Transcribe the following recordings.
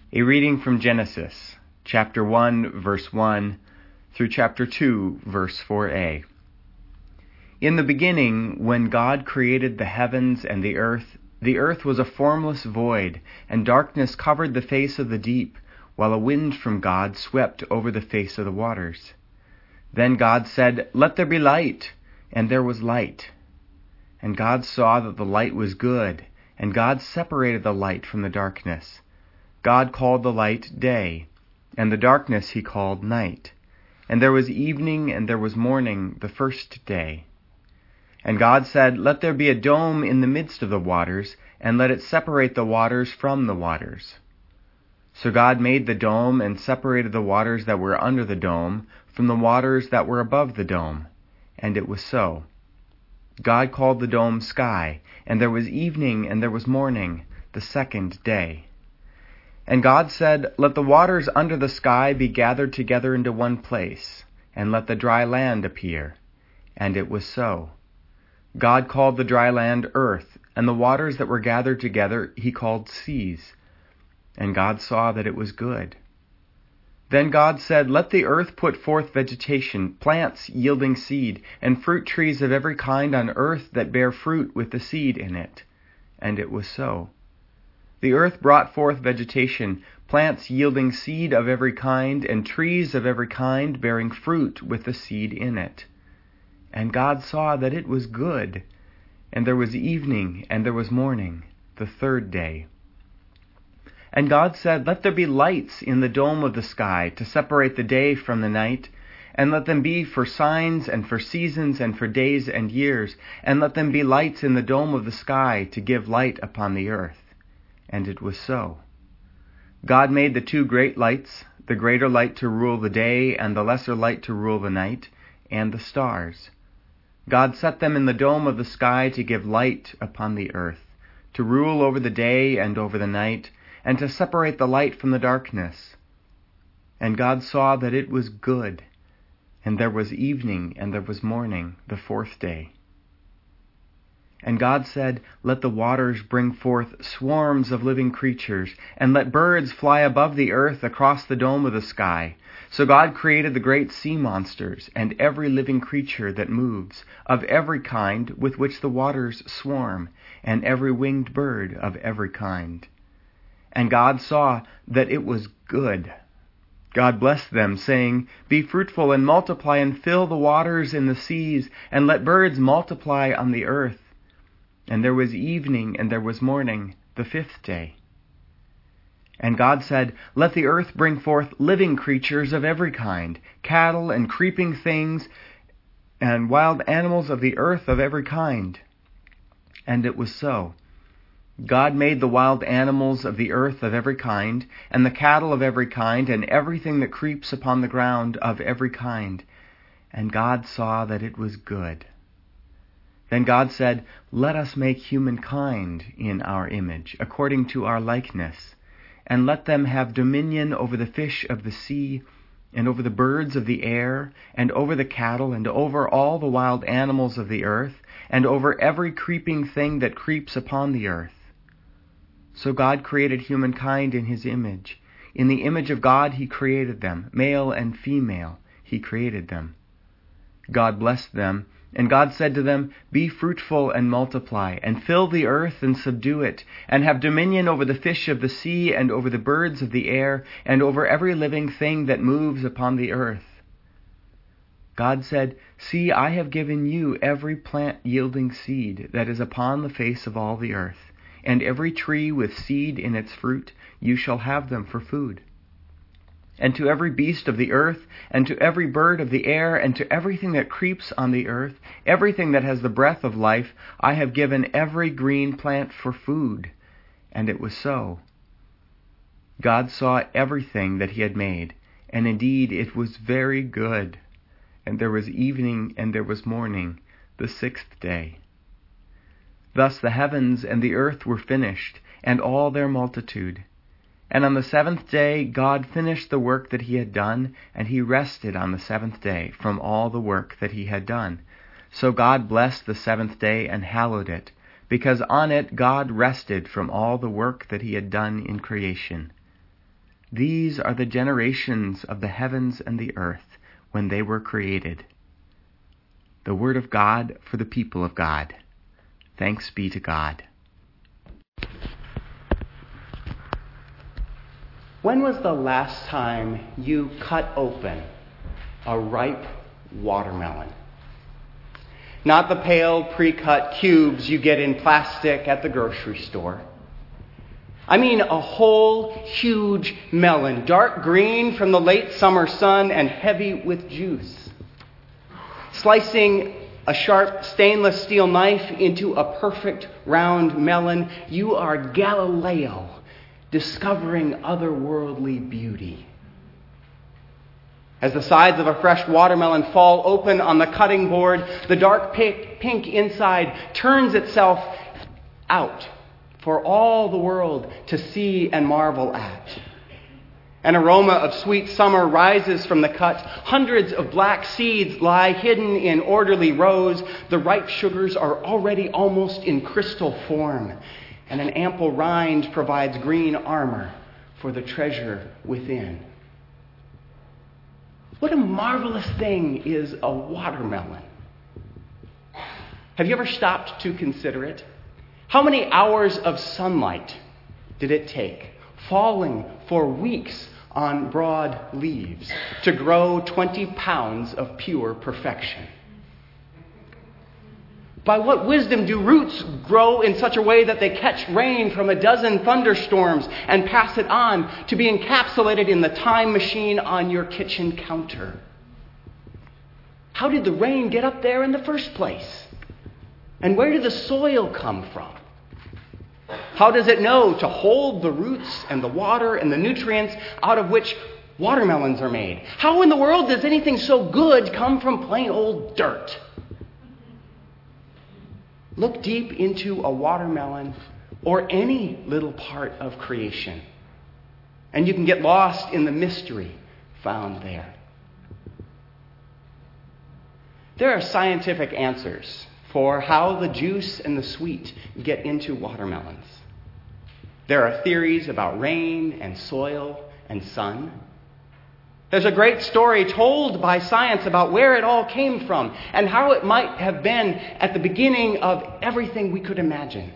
A reading from Genesis, chapter 1, verse 1, through chapter 2, verse 4a. In the beginning, when God created the heavens and the earth was a formless void, and darkness covered the face of the deep, while a wind from God swept over the face of the waters. Then God said, "Let there be light," and there was light. And God saw that the light was good, and God separated the light from the darkness. God called the light day, and the darkness he called night. And there was evening and there was morning the first day. And God said, "Let there be a dome in the midst of the waters, and let it separate the waters from the waters." So God made the dome and separated the waters that were under the dome from the waters that were above the dome. And it was so. God called the dome sky, and there was evening and there was morning the second day. And God said, "Let the waters under the sky be gathered together into one place, and let the dry land appear." And it was so. God called the dry land earth, and the waters that were gathered together he called seas. And God saw that it was good. Then God said, "Let the earth put forth vegetation, plants yielding seed, and fruit trees of every kind on earth that bear fruit with the seed in it." And it was so. The earth brought forth vegetation, plants yielding seed of every kind, and trees of every kind bearing fruit with the seed in it. And God saw that it was good. And there was evening and there was morning, the third day. And God said, "Let there be lights in the dome of the sky to separate the day from the night, and let them be for signs and for seasons and for days and years, and let them be lights in the dome of the sky to give light upon the earth." And it was so. God made the two great lights, the greater light to rule the day and the lesser light to rule the night, and the stars. God set them in the dome of the sky to give light upon the earth, to rule over the day and over the night, and to separate the light from the darkness. And God saw that it was good, and there was evening and there was morning, the fourth day. And God said, "Let the waters bring forth swarms of living creatures, and let birds fly above the earth across the dome of the sky." So God created the great sea monsters, and every living creature that moves, of every kind with which the waters swarm, and every winged bird of every kind. And God saw that it was good. God blessed them, saying, "Be fruitful and multiply and fill the waters in the seas, and let birds multiply on the earth." And there was evening and there was morning, the fifth day. And God said, "Let the earth bring forth living creatures of every kind, cattle and creeping things, and wild animals of the earth of every kind." And it was so. God made the wild animals of the earth of every kind, and the cattle of every kind, and everything that creeps upon the ground of every kind. And God saw that it was good. Then God said, "Let us make humankind in our image, according to our likeness, and let them have dominion over the fish of the sea, and over the birds of the air, and over the cattle, and over all the wild animals of the earth, and over every creeping thing that creeps upon the earth." So God created humankind in his image. In the image of God he created them, male and female he created them. God blessed them, and God said to them, "Be fruitful and multiply, and fill the earth and subdue it, and have dominion over the fish of the sea, and over the birds of the air, and over every living thing that moves upon the earth." God said, "See, I have given you every plant yielding seed that is upon the face of all the earth, and every tree with seed in its fruit, you shall have them for food. And to every beast of the earth, and to every bird of the air, and to everything that creeps on the earth, everything that has the breath of life, I have given every green plant for food." And it was so. God saw everything that he had made, and indeed it was very good. And there was evening and there was morning, the sixth day. Thus the heavens and the earth were finished, and all their multitude. And on the seventh day God finished the work that he had done, and he rested on the seventh day from all the work that he had done. So God blessed the seventh day and hallowed it, because on it God rested from all the work that he had done in creation. These are the generations of the heavens and the earth when they were created. The word of God for the people of God. Thanks be to God. When was the last time you cut open a ripe watermelon? Not the pale, pre-cut cubes you get in plastic at the grocery store. I mean a whole, huge melon, dark green from the late summer sun and heavy with juice. Slicing a sharp stainless steel knife into a perfect round melon, you are Galileo discovering otherworldly beauty. As the sides of a fresh watermelon fall open on the cutting board, the dark pink inside turns itself out for all the world to see and marvel at. An aroma of sweet summer rises from the cut. Hundreds of black seeds lie hidden in orderly rows. The ripe sugars are already almost in crystal form, and an ample rind provides green armor for the treasure within. What a marvelous thing is a watermelon. Have you ever stopped to consider it? How many hours of sunlight did it take, falling for weeks on broad leaves, to grow 20 pounds of pure perfection? By what wisdom do roots grow in such a way that they catch rain from a dozen thunderstorms and pass it on to be encapsulated in the time machine on your kitchen counter? How did the rain get up there in the first place? And where did the soil come from? How does it know to hold the roots and the water and the nutrients out of which watermelons are made? How in the world does anything so good come from plain old dirt? Look deep into a watermelon or any little part of creation, and you can get lost in the mystery found there. There are scientific answers for how the juice and the sweet get into watermelons. There are theories about rain and soil and sun. There's a great story told by science about where it all came from and how it might have been at the beginning of everything we could imagine.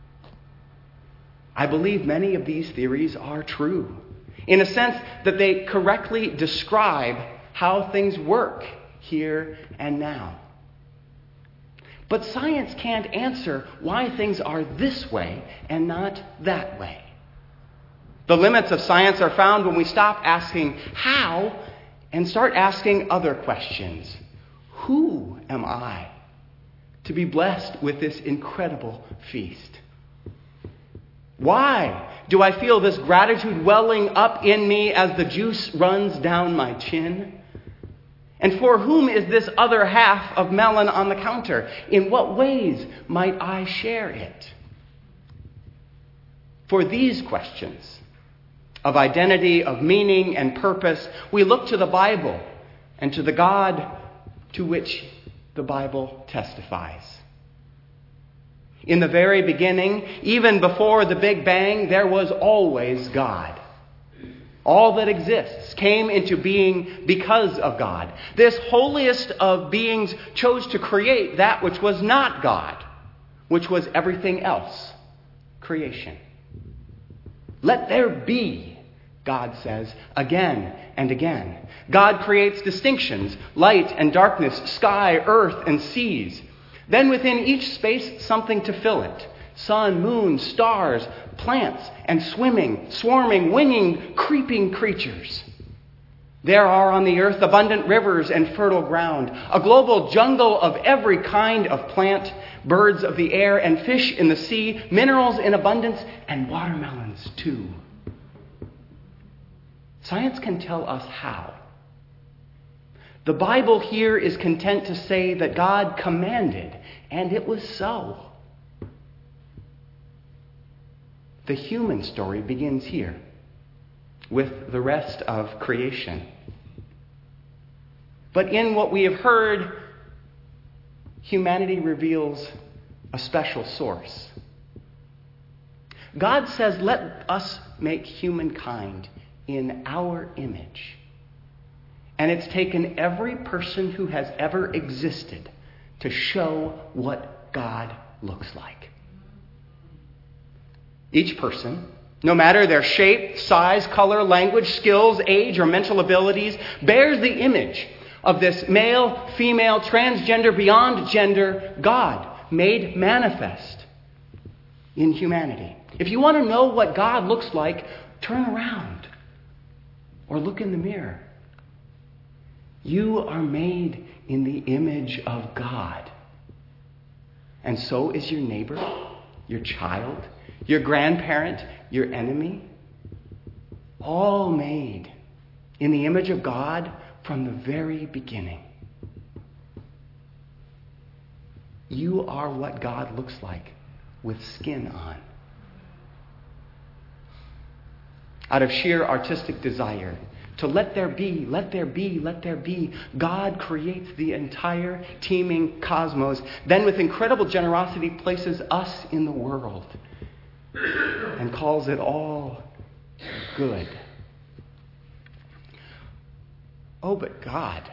I believe many of these theories are true, in a sense that they correctly describe how things work here and now. But science can't answer why things are this way and not that way. The limits of science are found when we stop asking how and start asking other questions. Who am I to be blessed with this incredible feast? Why do I feel this gratitude welling up in me as the juice runs down my chin? And for whom is this other half of melon on the counter? In what ways might I share it? For these questions of identity, of meaning and purpose, we look to the Bible and to the God to which the Bible testifies. In the very beginning, even before the Big Bang, there was always God. All that exists came into being because of God. This holiest of beings chose to create that which was not God, which was everything else, creation. Let there be, God says, again and again. God creates distinctions, light and darkness, sky, earth, and seas. Then within each space, something to fill it. Sun, moon, stars, plants, and swimming, swarming, winging, creeping creatures. There are on the earth abundant rivers and fertile ground, a global jungle of every kind of plant, birds of the air and fish in the sea, minerals in abundance, and watermelons too. Science can tell us how. The Bible here is content to say that God commanded, and it was so. The human story begins here, with the rest of creation. But in what we have heard, humanity reveals a special source. God says, let us make humankind in our image. And it's taken every person who has ever existed to show what God looks like. Each person, no matter their shape, size, color, language, skills, age, or mental abilities, bears the image of this male, female, transgender, beyond gender God made manifest in humanity. If you want to know what God looks like, turn around or look in the mirror. You are made in the image of God. And so is your neighbor, your child, your grandparent, your enemy. All made in the image of God from the very beginning. You are what God looks like with skin on. Out of sheer artistic desire to let there be, let there be, let there be, God creates the entire teeming cosmos, then with incredible generosity places us in the world and calls it all good. Oh, but God,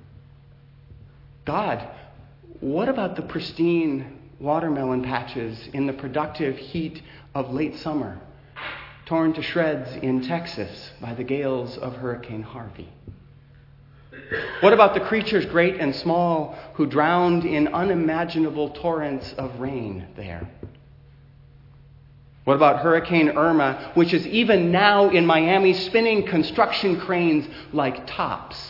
what about the pristine watermelon patches in the productive heat of late summer, torn to shreds in Texas by the gales of Hurricane Harvey? What about the creatures great and small who drowned in unimaginable torrents of rain there? What about Hurricane Irma, which is even now in Miami spinning construction cranes like tops?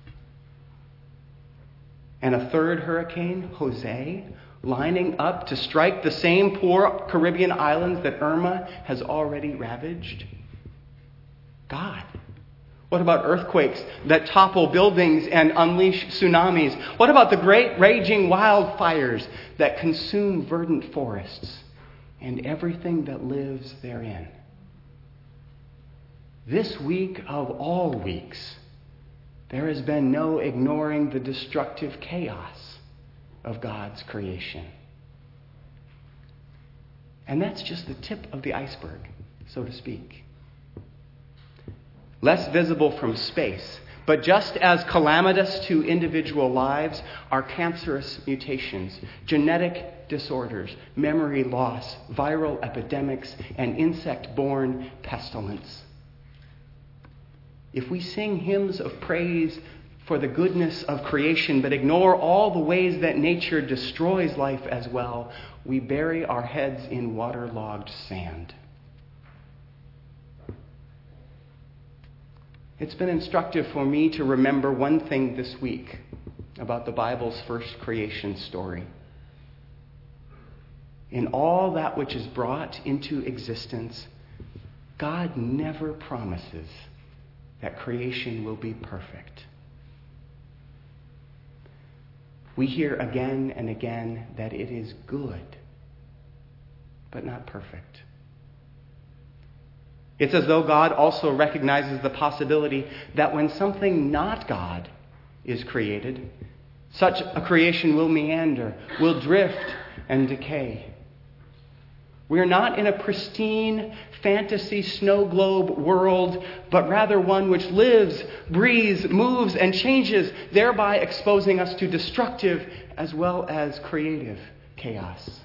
And a third hurricane, Jose, lining up to strike the same poor Caribbean islands that Irma has already ravaged? God. What about earthquakes that topple buildings and unleash tsunamis? What about the great raging wildfires that consume verdant forests and everything that lives therein? This week of all weeks, there has been no ignoring the destructive chaos of God's creation. And that's just the tip of the iceberg, so to speak. Less visible from space, but just as calamitous to individual lives are cancerous mutations, genetic disorders, memory loss, viral epidemics, and insect-borne pestilence. If we sing hymns of praise for the goodness of creation, but ignore all the ways that nature destroys life as well, we bury our heads in waterlogged sand. It's been instructive for me to remember one thing this week about the Bible's first creation story. In all that which is brought into existence, God never promises that creation will be perfect. We hear again and again that it is good, but not perfect. It's as though God also recognizes the possibility that when something not God is created, such a creation will meander, will drift and decay. We are not in a pristine fantasy snow globe world, but rather one which lives, breathes, moves, and changes, thereby exposing us to destructive as well as creative chaos.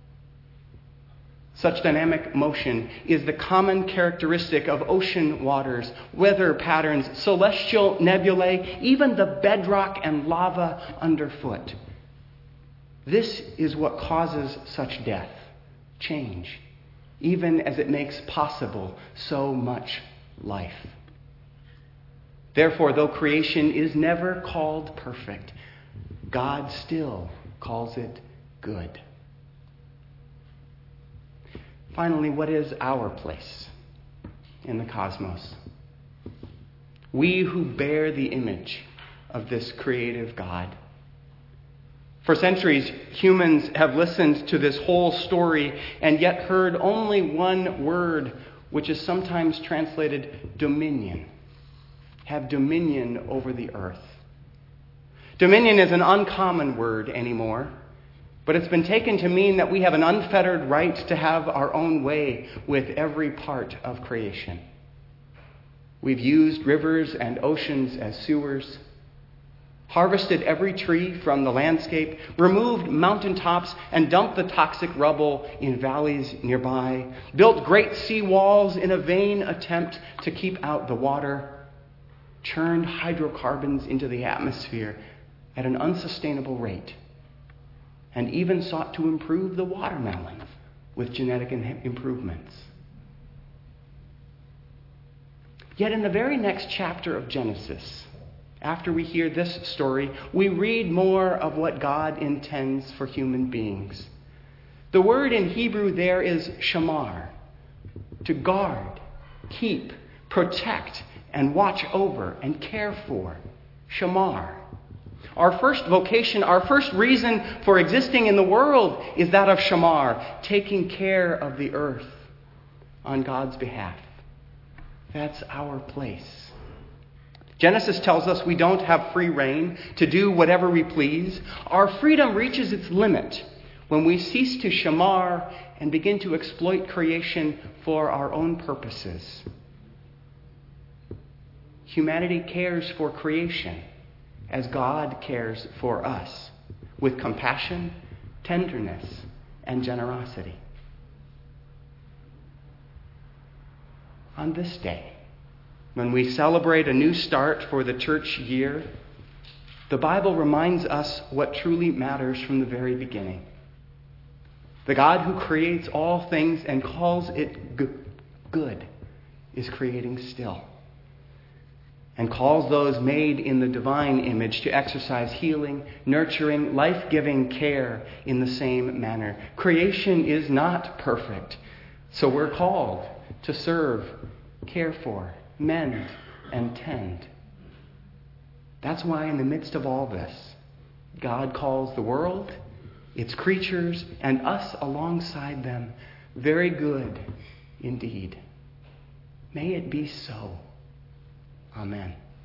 Such dynamic motion is the common characteristic of ocean waters, weather patterns, celestial nebulae, even the bedrock and lava underfoot. This is what causes such death, change, even as it makes possible so much life. Therefore, though creation is never called perfect, God still calls it good. Finally, what is our place in the cosmos? We who bear the image of this creative God. For centuries, humans have listened to this whole story and yet heard only one word, which is sometimes translated dominion. Have dominion over the earth. Dominion is an uncommon word anymore, but it's been taken to mean that we have an unfettered right to have our own way with every part of creation. We've used rivers and oceans as sewers, harvested every tree from the landscape, removed mountaintops and dumped the toxic rubble in valleys nearby, built great sea walls in a vain attempt to keep out the water, churned hydrocarbons into the atmosphere at an unsustainable rate, and even sought to improve the watermelon with genetic improvements. Yet in the very next chapter of Genesis, after we hear this story, we read more of what God intends for human beings. The word in Hebrew there is shamar, to guard, keep, protect, and watch over and care for. Shamar. Our first vocation, our first reason for existing in the world is that of shamar, taking care of the earth on God's behalf. That's our place. Genesis tells us we don't have free rein to do whatever we please. Our freedom reaches its limit when we cease to shamar and begin to exploit creation for our own purposes. Humanity cares for creation as God cares for us, with compassion, tenderness, and generosity. On this day, when we celebrate a new start for the church year, the Bible reminds us what truly matters from the very beginning. The God who creates all things and calls it good is creating still, and calls those made in the divine image to exercise healing, nurturing, life-giving care in the same manner. Creation is not perfect, so we're called to serve, care for, mend, and tend. That's why in the midst of all this, God calls the world, its creatures, and us alongside them very good indeed. May it be so. Amen.